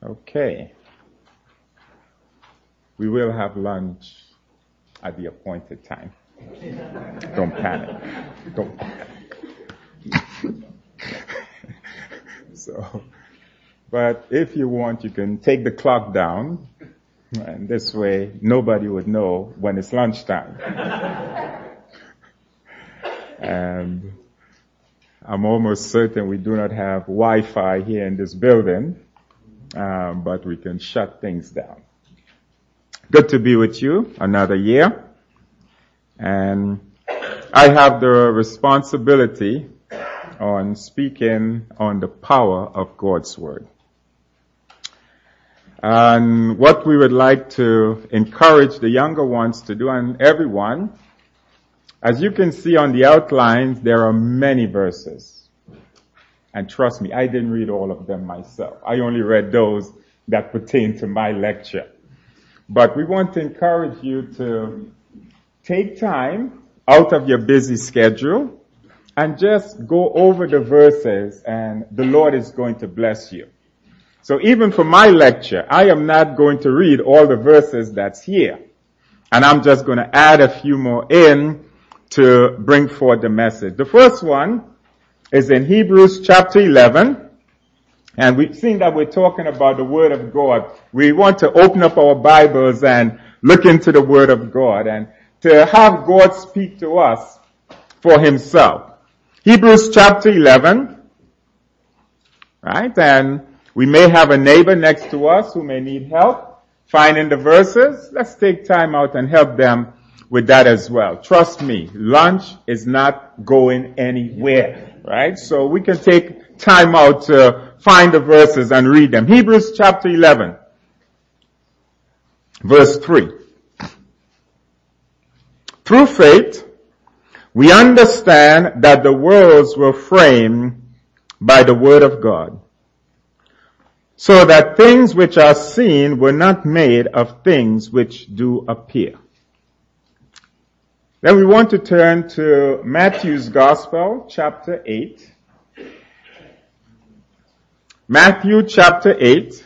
Okay. We will have lunch at the appointed time. Don't panic. Don't panic. But if you want, you can take the clock down, and this way nobody would know when it's lunchtime. And I'm almost certain we do not have Wi-Fi here in this building, but we can shut things down. Good to be with you another year. And I have the responsibility on speaking on the power of God's Word. And what we would like to encourage the younger ones to do, and everyone, as you can see on the outlines, there are many verses. And trust me, I didn't read all of them myself. I only read those that pertain to my lecture. But we want to encourage you to take time out of your busy schedule and just go over the verses, and the Lord is going to bless you. So even for my lecture, I am not going to read all the verses that's here. And I'm just going to add a few more in to bring forth the message. The first one is in Hebrews chapter 11. And we've seen that we're talking about the Word of God. We want to open up our Bibles and look into the Word of God and to have God speak to us for Himself. Hebrews chapter 11. Right? And we may have a neighbor next to us who may need help finding the verses. Let's take time out and help them with that as well. Trust me, lunch is not going anywhere, right? So we can take time out to find the verses and read them. Hebrews chapter 11, verse 3. Through faith, we understand that the worlds were framed by the word of God, so that things which are seen were not made of things which do appear. Then we want to turn to Matthew's Gospel, chapter 8. Matthew chapter 8.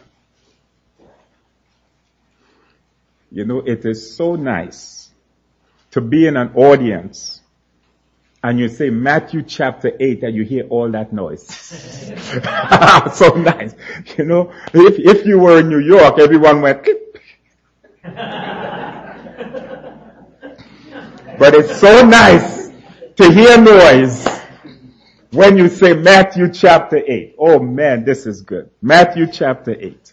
You know, it is so nice to be in an audience and you say Matthew chapter 8 and you hear all that noise. So nice. You know, if you were in New York, everyone went clip. But it's so nice to hear noise when you say Matthew chapter 8. Oh man, this is good. Matthew chapter 8.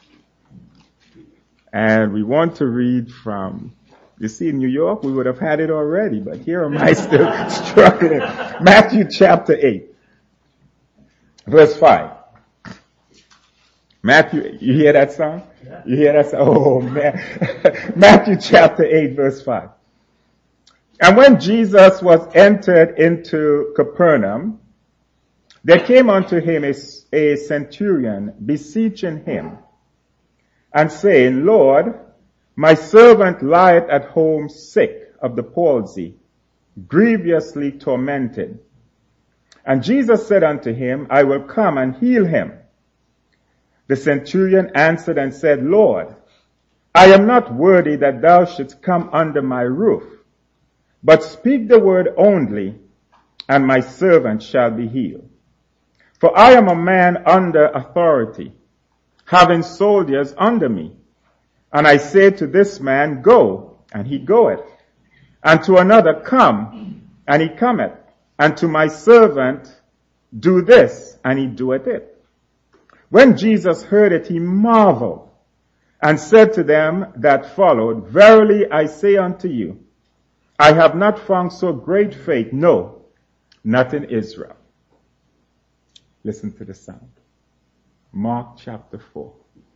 And we want to read from, you see, in New York, we would have had it already, but here am I still struggling. Matthew chapter 8, verse 5. Matthew, you hear that song? You hear that song? Oh man. Matthew chapter 8, verse 5. And when Jesus was entered into Capernaum, there came unto him a centurion beseeching him and saying, Lord, my servant lieth at home sick of the palsy, grievously tormented. And Jesus said unto him, I will come and heal him. The centurion answered and said, Lord, I am not worthy that thou shouldst come under my roof, but speak the word only, and my servant shall be healed. For I am a man under authority, having soldiers under me. And I say to this man, go, and he goeth. And to another, come, and he cometh. And to my servant, do this, and he doeth it. When Jesus heard it, he marveled, and said to them that followed, Verily I say unto you, I have not found so great faith, no, not in Israel. Listen to the sound. Mark chapter 4.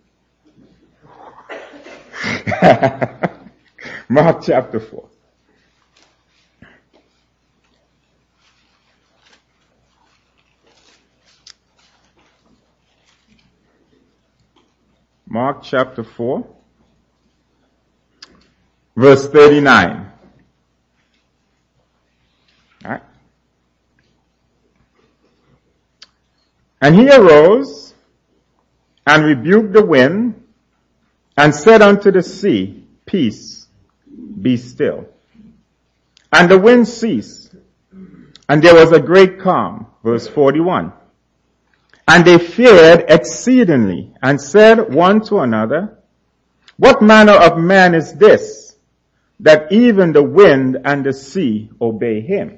Mark chapter 4. Mark chapter 4, verse 39. All right. And he arose and rebuked the wind, and said unto the sea, Peace, be still. And the wind ceased, and there was a great calm. Verse 41. And they feared exceedingly, and said one to another, What manner of man is this, that even the wind and the sea obey him?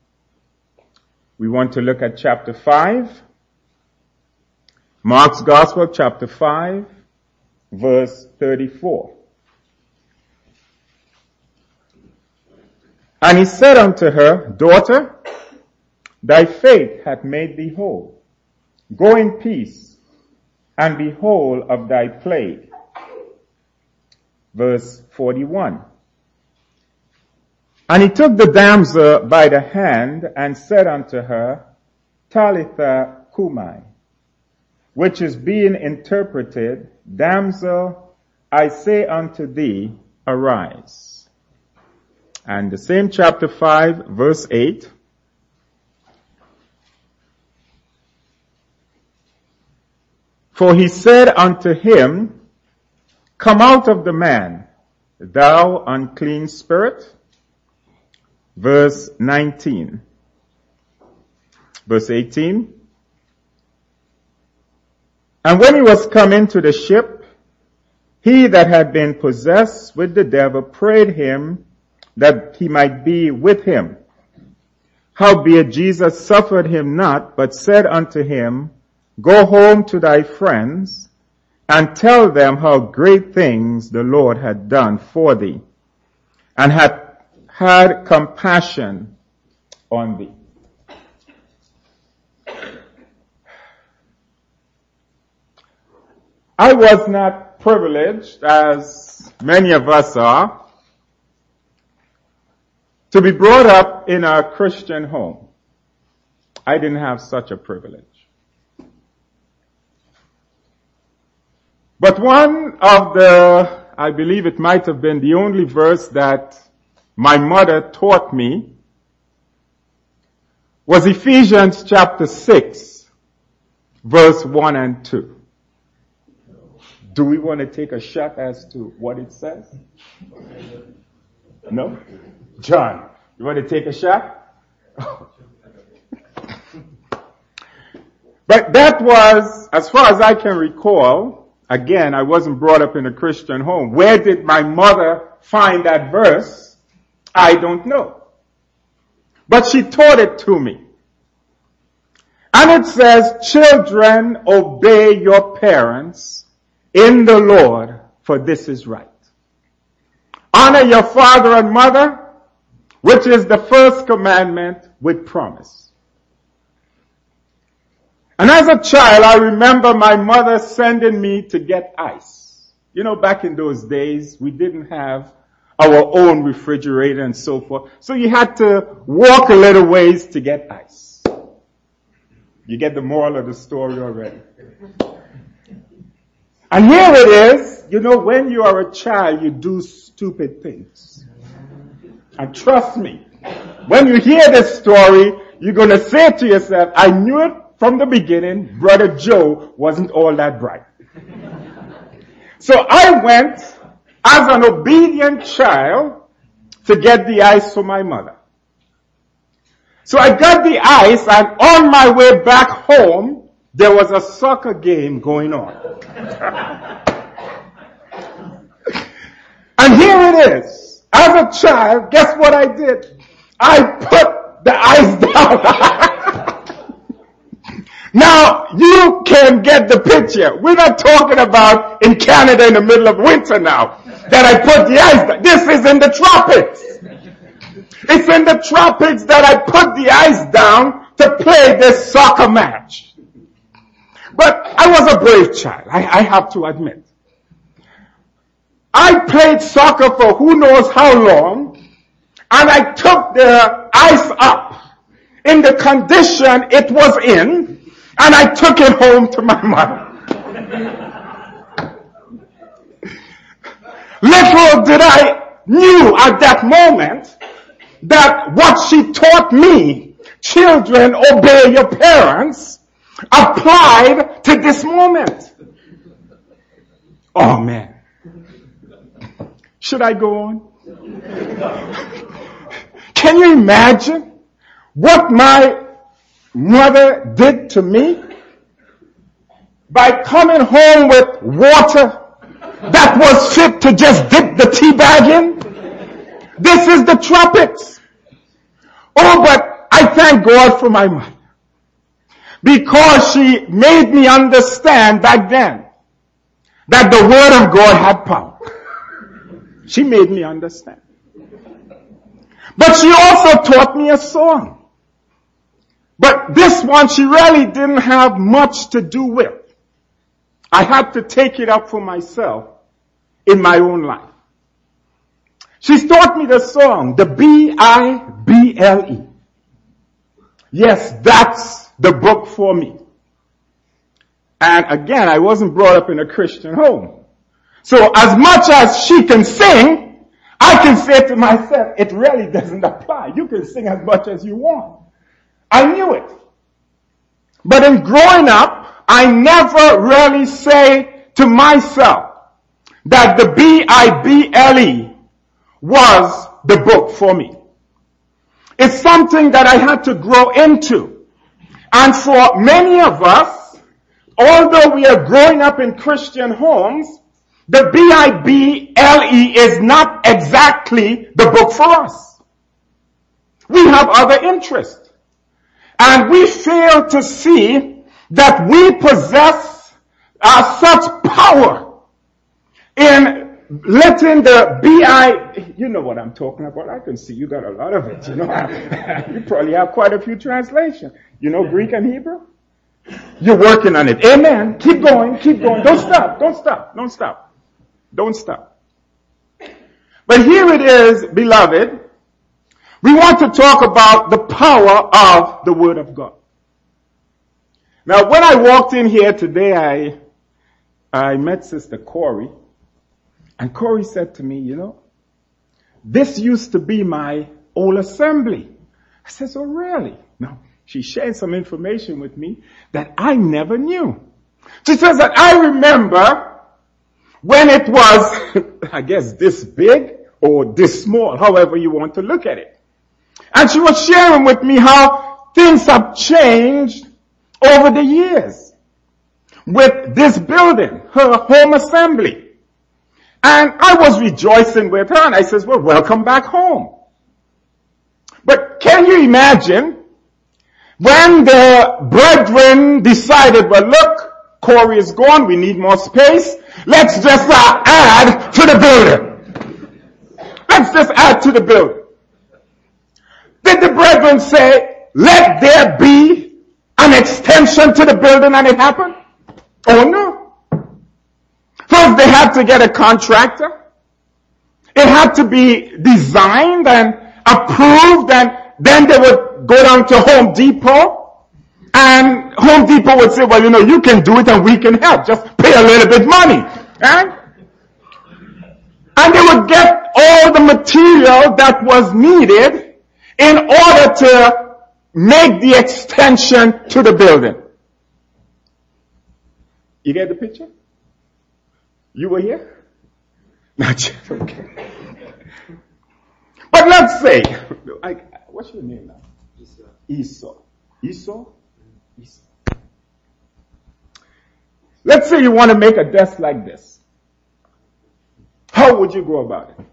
We want to look at chapter 5. Mark's Gospel, chapter 5, verse 34. And he said unto her, Daughter, thy faith hath made thee whole. Go in peace, and be whole of thy plague. Verse 41. And he took the damsel by the hand, and said unto her, Talitha cumi, which is being interpreted, Damsel, I say unto thee, arise. And the same chapter 5, verse 8. For he said unto him, Come out of the man, thou unclean spirit. Verse 19. Verse 18. And when he was come into the ship, he that had been possessed with the devil prayed him that he might be with him. Howbeit Jesus suffered him not, but said unto him, Go home to thy friends, and tell them how great things the Lord had done for thee, and had had compassion on thee. I was not privileged, as many of us are, to be brought up in a Christian home. I didn't have such a privilege. But one of the, I believe it might have been the only verse that my mother taught me was Ephesians chapter 6, verse 1 and 2. Do we want to take a shot as to what it says? No? John, you want to take a shot? But that was, as far as I can recall, again, I wasn't brought up in a Christian home. Where did my mother find that verse? I don't know. But she taught it to me. And it says, Children, obey your parents in the Lord, for this is right. Honor your father and mother, which is the first commandment with promise. And as a child, I remember my mother sending me to get ice. You know, back in those days, we didn't have our own refrigerator and so forth. So you had to walk a little ways to get ice. You get the moral of the story already. And here it is, you know, when you are a child, you do stupid things. And trust me, when you hear this story, you're going to say to yourself, I knew it from the beginning, Brother Joe wasn't all that bright. So I went as an obedient child to get the ice for my mother. So I got the ice, and on my way back home, there was a soccer game going on. And here it is. As a child, guess what I did? I put the ice down. Now, you can get the picture. We're not talking about in Canada in the middle of winter now, that I put the ice down. This is in the tropics. It's in the tropics that I put the ice down to play this soccer match. But I was a brave child, I have to admit. I played soccer for who knows how long, and I took the ice up in the condition it was in, and I took it home to my mother. Little did I knew at that moment that what she taught me, children obey your parents, applied to this moment. Oh man. Should I go on? Can you imagine what my mother did to me by coming home with water that was fit to just dip the tea bag in? This is the tropics. Oh, but I thank God for my mother, because she made me understand back then that the Word of God had power. She made me understand. But she also taught me a song. But this one she really didn't have much to do with. I had to take it up for myself in my own life. She taught me the song, the Bible. Yes, that's the book for me. And again, I wasn't brought up in a Christian home. So as much as she can sing, I can say to myself, it really doesn't apply. You can sing as much as you want. I knew it. But in growing up, I never really say to myself that the Bible was the book for me. It's something that I had to grow into. And for many of us, although we are growing up in Christian homes, the Bible is not exactly the book for us. We have other interests. And we fail to see that we possess such power in letting the Bible, you know what I'm talking about. I can see you got a lot of it, you know. You probably have quite a few translations. You know Greek and Hebrew? You're working on it. Amen. Keep going, keep going. Don't stop, don't stop, don't stop. Don't stop. But here it is, beloved. We want to talk about the power of the Word of God. Now, when I walked in here today, I met Sister Corey. And Corey said to me, you know, this used to be my old assembly. I said, oh, really? No. She shared some information with me that I never knew. She says that I remember when it was, I guess, this big or this small, however you want to look at it. And she was sharing with me how things have changed over the years with this building, her home assembly. And I was rejoicing with her, and I says, well, welcome back home. But can you imagine when the brethren decided, well, look, Corey is gone, we need more space, let's just add to the building. Let's just add to the building. Did the brethren say, let there be an extension to the building, and it happened? Oh no. First they had to get a contractor. It had to be designed and approved, and then they would go down to Home Depot. And Home Depot would say, well, you know, you can do it and we can help. Just pay a little bit money. Right? And they would get all the material that was needed in order to make the extension to the building. You get the picture? You were here? Not yet, okay. But let's say, what's your name now? Esau. Esau? Esau. Let's say you want to make a desk like this. How would you go about it?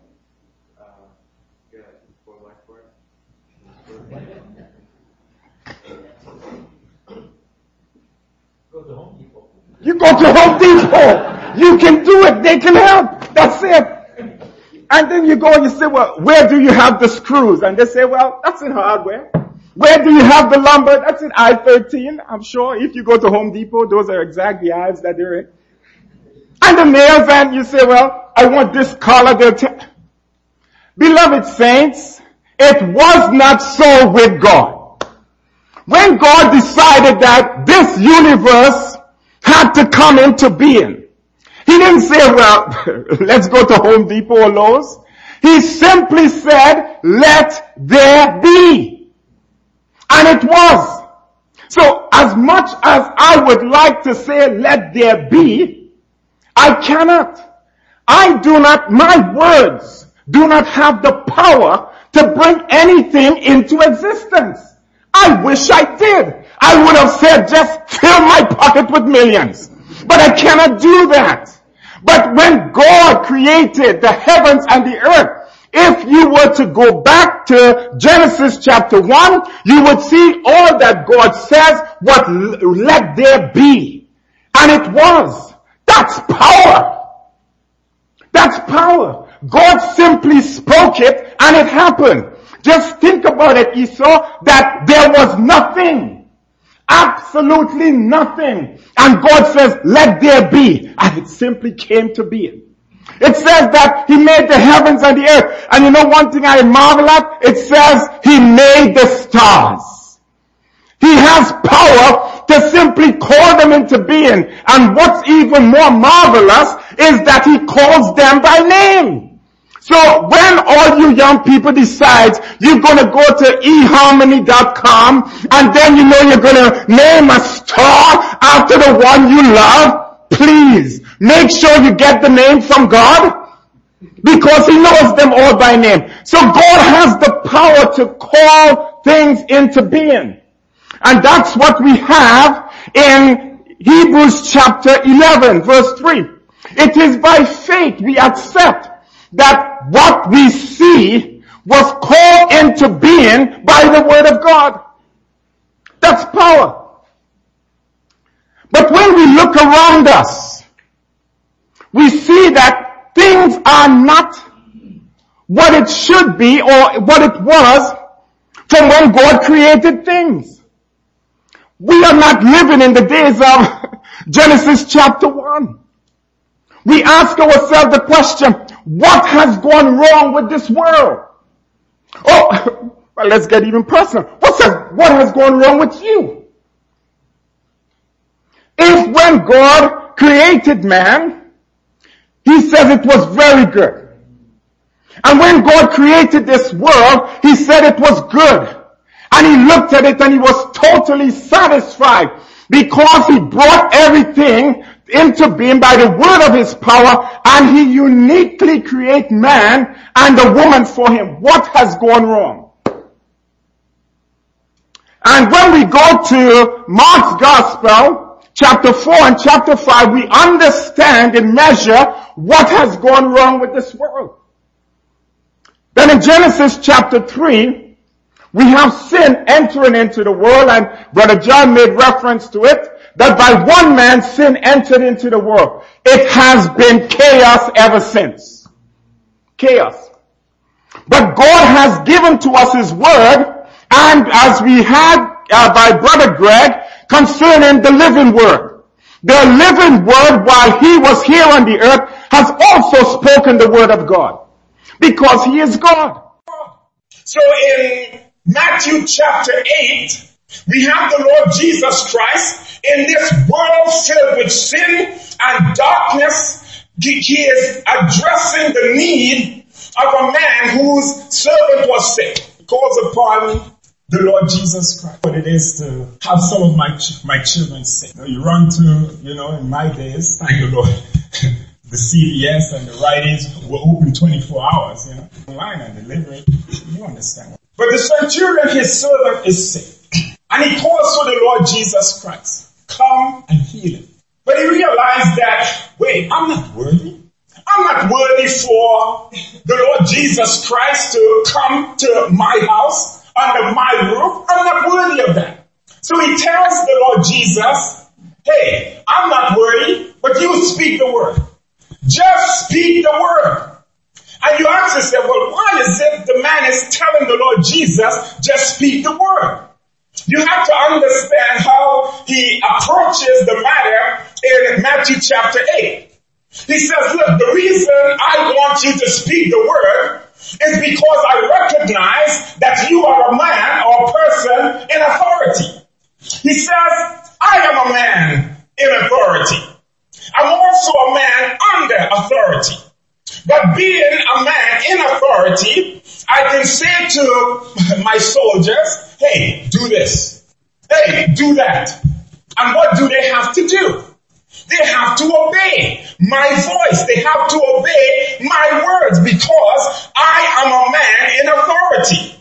Go to Home Depot. You go to Home Depot. You can do it. They can help. That's it. And then you go and you say, well, where do you have the screws? And they say, well, that's in hardware. Where do you have the lumber? That's in aisle 13. I'm sure if you go to Home Depot, those are exactly the aisles that they're in. And the nails, and you say, well, I want this color. Beloved saints, it was not so with God. When God decided that this universe had to come into being, He didn't say, well, let's go to Home Depot or Lowe's. He simply said, let there be. And it was. So as much as I would like to say, let there be, I cannot. My words do not have the power to bring anything into existence. I wish I did. I would have said, just fill my pocket with millions. But I cannot do that. But when God created the heavens and the earth, if you were to go back to Genesis chapter 1, you would see all that God says, what let there be. And it was. That's power. That's power. God simply spoke it and it happened. Just think about it, Esau, that there was nothing. Absolutely nothing. And God says, let there be. And it simply came to be. It says that He made the heavens and the earth. And you know one thing I marvel at? It says He made the stars. He has power to simply call them into being. And what's even more marvelous is that He calls them by name. So when all you young people decide you're going to go to eharmony.com and then you know you're going to name a star after the one you love, please make sure you get the name from God because He knows them all by name. So God has the power to call things into being. And that's what we have in Hebrews chapter 11 verse 3. It is by faith we accept that what we see was called into being by the word of God. That's power. But when we look around us, we see that things are not what it should be or what it was from when God created things. We are not living in the days of Genesis chapter 1. We ask ourselves the question, what has gone wrong with this world? Oh, well, let's get even personal. What has gone wrong with you? If when God created man, He says it was very good. And when God created this world, He said it was good. And He looked at it and He was totally satisfied because He brought everything into being by the word of His power, and He uniquely create man and the woman for Him. What has gone wrong? And when we go to Mark's Gospel, chapter 4 and chapter 5, we understand and measure what has gone wrong with this world. Then in Genesis chapter 3, we have sin entering into the world, and Brother John made reference to it, that by one man sin entered into the world. It has been chaos ever since. Chaos. But God has given to us His word, and as we had by Brother Greg, concerning the living word. The living word, while He was here on the earth, has also spoken the word of God. Because He is God. So in Matthew chapter 8, we have the Lord Jesus Christ in this world filled with sin and darkness. He is addressing the need of a man whose servant was sick. He calls upon the Lord Jesus Christ. What it is to have some of my children sick. You run to, in my days, thank the Lord, the CVS and the Rite Aids were open 24 hours, online and delivery. You understand. But the centurion, his servant, is sick. And he calls for the Lord Jesus Christ. Come and heal him. But he realized that, wait, I'm not worthy. I'm not worthy for the Lord Jesus Christ to come to my house, under my roof. I'm not worthy of that. So he tells the Lord Jesus, hey, I'm not worthy, but you speak the word. Just speak the word. And you ask yourself, well, why is it the man is telling the Lord Jesus, just speak the word? You have to understand how he approaches the matter in Matthew chapter 8. He says, look, the reason I want you to speak the word is because I recognize that you are a man or a person in authority. He says, I am a man in authority. I'm also a man under authority. But being a man in authority, I can say to my soldiers, hey, do this. Hey, do that. And what do they have to do? They have to obey my voice. They have to obey my words because I am a man in authority.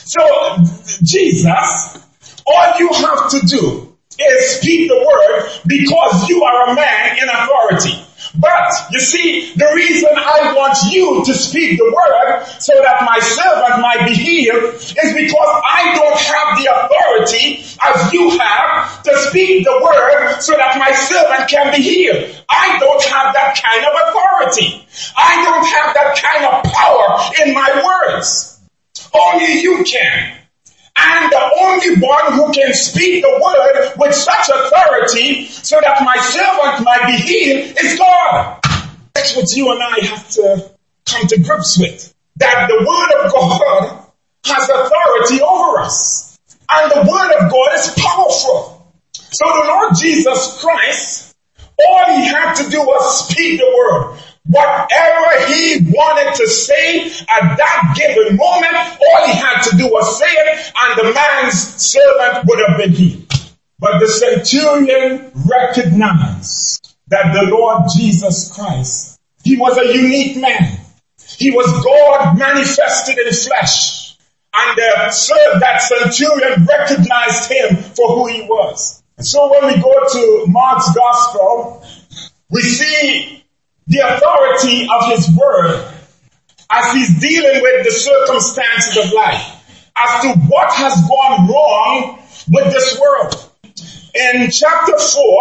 So Jesus, all you have to do is speak the word because you are a man in authority. But, you see, the reason I want you to speak the word so that my servant might be healed is because I don't have the authority as you have to speak the word so that my servant can be healed. I don't have that kind of authority. I don't have that kind of power in my words. Only you can. And the only one who can speak the word with such authority so that my servant might be healed is God. That's what you and I have to come to grips with. That the word of God has authority over us. And the word of God is powerful. So the Lord Jesus Christ, all he had to do was speak the word. Whatever he wanted to say at that given moment, all he had to do was say it, and the man's servant would have been healed. But the centurion recognized that the Lord Jesus Christ, he was a unique man. He was God manifested in flesh. And that centurion recognized him for who he was. And so when we go to Mark's gospel, we see the authority of his word as he's dealing with the circumstances of life, as to what has gone wrong with this world. In chapter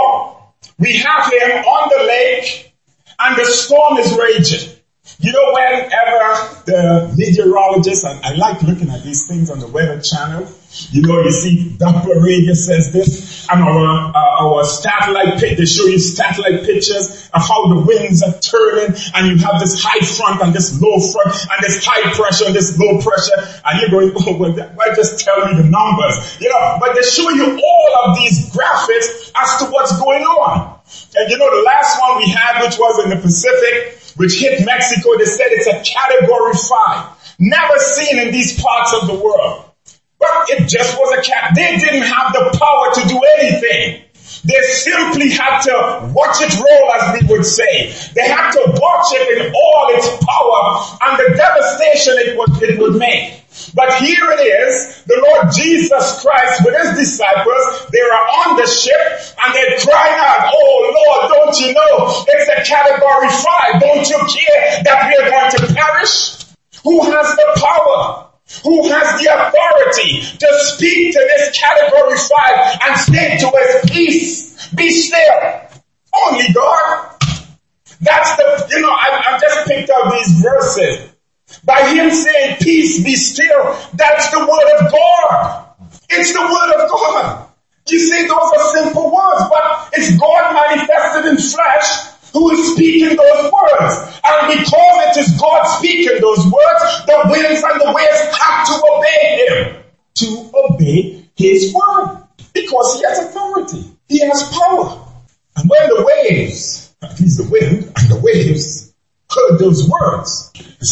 4, we have him on the lake and the storm is raging. You know, whenever the meteorologists, and I like looking at these things on the Weather Channel, you know, you see Doppler radio says this, and our satellite pictures, they show you satellite pictures of how the winds are turning, and you have this high front and this low front, and this high pressure and this low pressure, and you're going, oh, well, why just tell me the numbers? You know, but they show you all of these graphics as to what's going on. And you know, the last one we had, which was in the Pacific, which hit Mexico, they said it's a category 5. Never seen in these parts of the world. But it just was they didn't have the power to do anything. They simply had to watch it roll, as we would say. They had to watch it in all its power and the devastation it would make. But here it is, the Lord Jesus Christ with his disciples, they are on the ship and they're crying out, oh Lord, don't you know it's a category 5. Don't you care that we are going to perish? Who has the power? Who has the authority to speak to this category 5 and say to us, peace, be still? Only God. That's I've just picked up these verses. By him saying, peace, be still, that's the word of God. It's the word of God. You see, those are simple words, but it's God manifested in flesh who is speaking those words. And because it is God speaking those words, the winds and the waves have to obey him. To obey his word. Because he has authority. He has power. And when the waves, at least the wind and the waves, heard those words,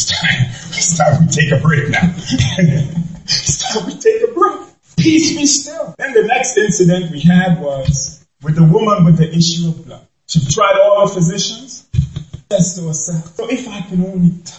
it's time we take a break now. It's time we take a break. Peace be still. Then the next incident we had was with the woman with the issue of blood. She tried all the physicians. Says to herself, so if I can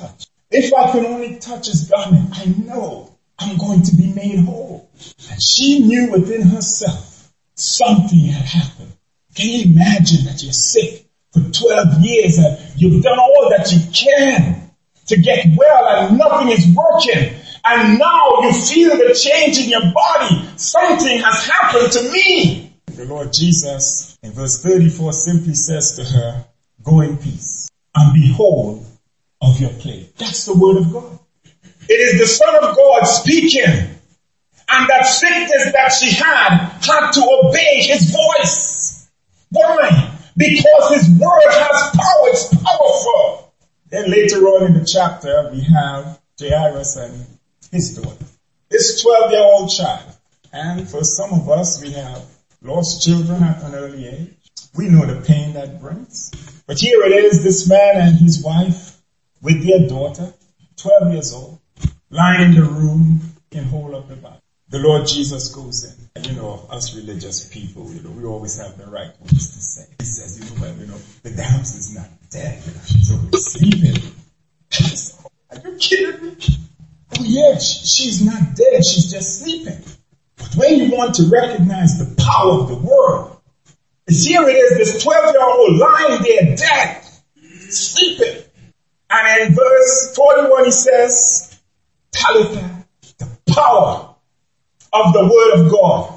only touch his garment, I know I'm going to be made whole. And she knew within herself something had happened. Can you imagine that you're sick for 12 years and you've done all that you can to get well and nothing is working? And now you feel the change in your body. Something has happened to me. The Lord Jesus, in verse 34, simply says to her, go in peace and be whole of your plague. That's the word of God. It is the Son of God speaking. And that sickness that she had to obey his voice. Why? Because his word has power. It's powerful. Then later on in the chapter, we have Jairus and his daughter. This 12-year-old child. And for some of us, we have lost children at an early age. We know the pain that brings. But here it is, this man and his wife with their daughter, 12 years old, lying in the room in whole of the body. The Lord Jesus goes in. You know, us religious people, we always have the right words to say. He says, the damsel is not dead. She's only sleeping. Are you kidding me? Oh yeah, she's not dead. She's just sleeping. But when you want to recognize the power of the word, here it is, this 12-year-old lying there dead, sleeping. And in verse 41 he says, Talitha, the power of the word of God.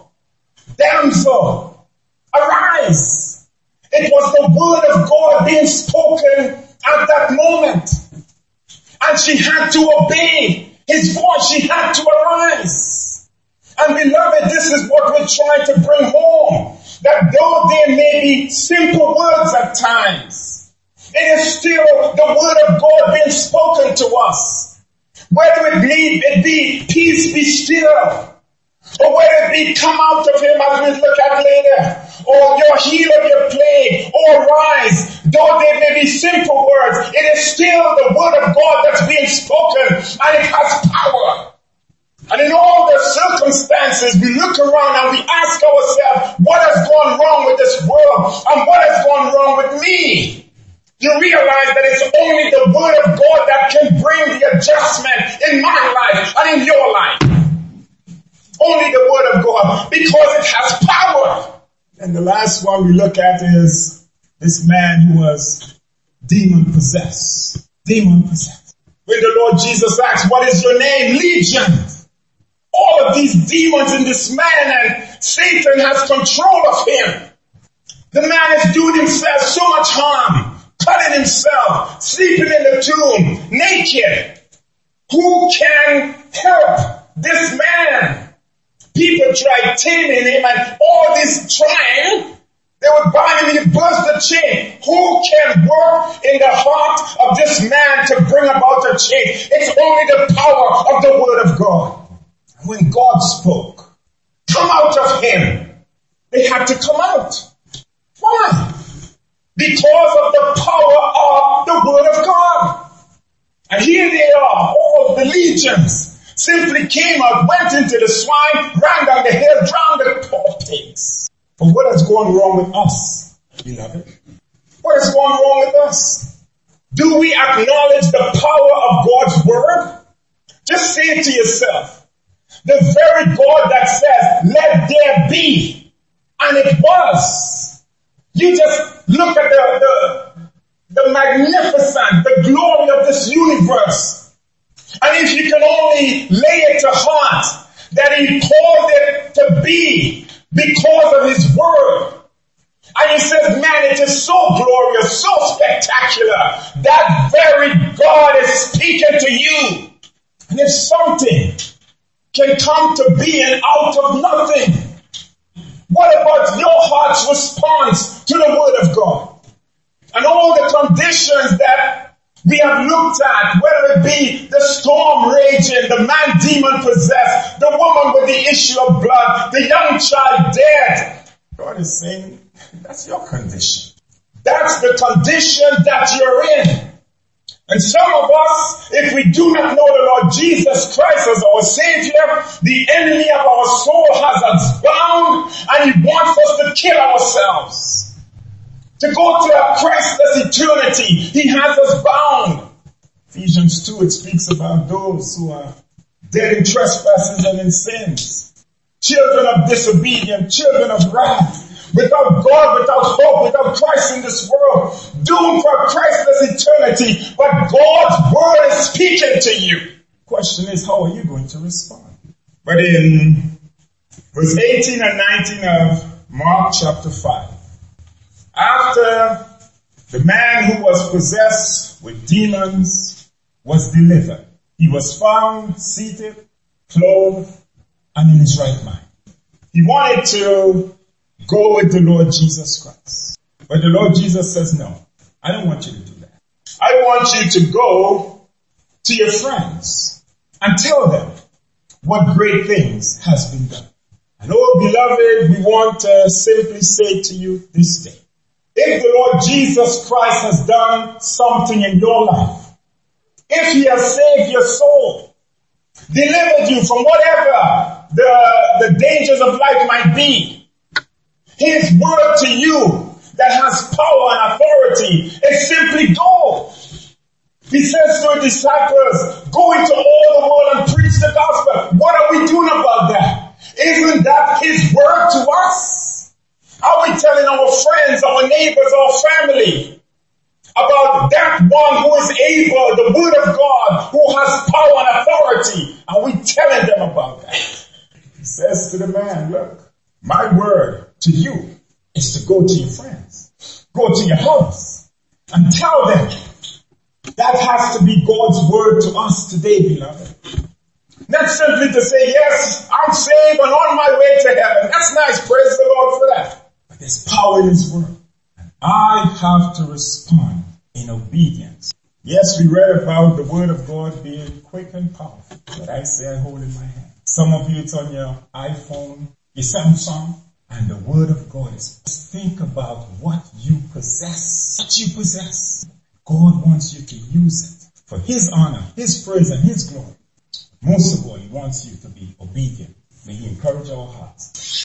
Damsel, arise. It was the word of God being spoken at that moment. And she had to obey his voice. She had to arise. And beloved, this is what we're trying to bring home. That though there may be simple words at times, it is still the word of God being spoken to us. Whether it be peace be still, or whether it be come out of him as we look at later, or your heal of your plague, or rise. Though there may be simple words, it is still the word of God that's being spoken, and it has power. And in all the circumstances, we look around and we ask ourselves, what has gone wrong with this world? And what has gone wrong with me? You realize that it's only the word of God that can bring the adjustment in my life and in your life. Only the word of God, because it has power. And the last one we look at is this man who was demon possessed. Demon possessed. When the Lord Jesus asked, what is your name? Legion. All of these demons in this man, and Satan has control of him. The man is doing himself so much harm, cutting himself, sleeping in the tomb, naked. Who can help this man? People tried taming him, and all this trying, they would bind him, he burst the chain. Who can work in the heart of this man to bring about a change? It's only the power of the word of God. When God spoke, come out of him, they had to come out. Why? Because of the power of the word of God. And here they are, all the legions simply came out, went into the swine, ran down the hill, drowned the poor pigs. But what has gone wrong with us, beloved? What has gone wrong with us? Do we acknowledge the power of God's word? Just say it to yourself. The very God that says, let there be, and it was. You just look at the magnificent, the glory of this universe. And if you can only lay it to heart that he called it to be because of his word. And he says, man, it is so glorious, so spectacular. That very God is speaking to you. And if something can come to being out of nothing, what about your heart's response to the word of God? And all the conditions that we have looked at, whether it be the storm raging, the man demon possessed, the woman with the issue of blood, the young child dead. God is saying, that's your condition. That's the condition that you're in. And some of us, if we do not know the Lord Jesus Christ as our Savior, the enemy of our soul has us bound, and he wants us to kill ourselves. To go to a Christless eternity, he has us bound. Ephesians 2, it speaks about those who are dead in trespasses and in sins. Children of disobedience, children of wrath. Without God, without hope, without Christ in this world, doomed for a Christless eternity, but God's word is speaking to you. Question is, how are you going to respond? But in verse 18 and 19 of Mark chapter 5, after the man who was possessed with demons was delivered, he was found seated, clothed, and in his right mind. He wanted to go with the Lord Jesus Christ. But the Lord Jesus says, no, I don't want you to do that. I want you to go to your friends and tell them what great things has been done. And oh, beloved, we want to simply say to you this day, if the Lord Jesus Christ has done something in your life, if he has saved your soul, delivered you from whatever the the dangers of life might be. His word to you that has power and authority is simply go. He says to his disciples, go into all the world and preach the gospel. What are we doing about that? Isn't that his word to us? Are we telling our friends, our neighbors, our family about that one who is able, the word of God, who has power and authority? Are we telling them about that? He says to the man, look, my word to you is to go to your friends, go to your house and tell them. That has to be God's word to us today, beloved. Not simply to say, yes, I'm saved and on my way to heaven. That's nice. Praise the Lord for that. But there's power in his word. And I have to respond in obedience. Yes, we read about the word of God being quick and powerful. But I say I hold in my hand. Some of you, it's on your iPhone, your Samsung. And the word of God is, think about what you possess. What you possess. God wants you to use it for his honor, his praise, and his glory. Most of all, he wants you to be obedient. May he encourage our hearts.